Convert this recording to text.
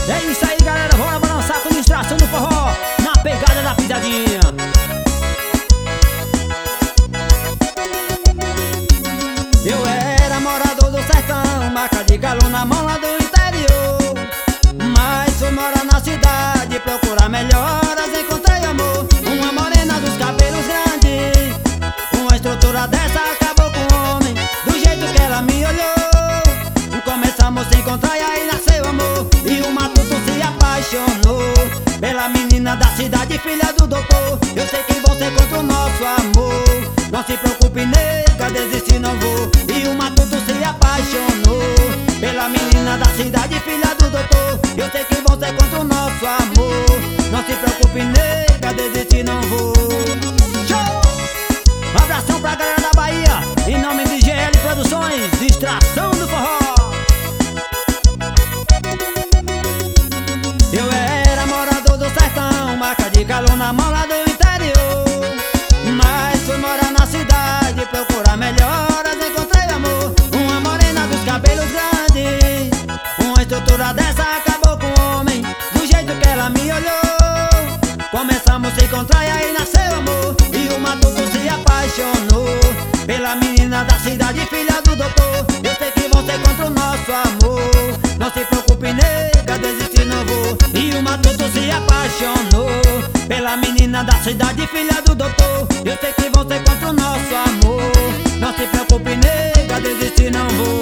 É isso aí, galera, bora balançar com distração do forró, na pegada da pisadinha. Eu era morador do sertão, marca de galo na mão lá do interior. Mas fui morar na cidade, procurar melhoras, encontrei amor. Uma morena dos cabelos grandes, uma estrutura dessa acabou com o homem. Do jeito que ela me olhou, começamos a se encontrar e aí nasceu amor. E o matuto se apaixonou pela menina da cidade, filha do doutor. Eu sei que você contra o nosso amor, não se preocupe, nega, desistir não vou. E o matuto se apaixonou pela menina da cidade, filha do doutor. Eu sei que você contra o nosso amor, não se preocupe, nega, desistir não vou. Show! Um abração pra galera da Bahia, em nome de GL Produções, distração do forró. Eu era morador do sertão, marca de galo na mão lá do interior. Mas fui morar na cidade, procurar melhoras, encontrei amor. Uma morena dos cabelos grandes, uma estrutura dessa acabou com o homem. Do jeito que ela me olhou, começamos a se encontrar e aí nasceu amor. E o matuto se apaixonou pela menina da cidade, filha do doutor. Eu sei que você contra o nosso amor, não se preocupe, nega, desistir não vou. E o matuto se apaixonou pela menina da cidade, filha do doutor. Eu sei que você contra o nosso amor, não se preocupe, nega, desistir não vou.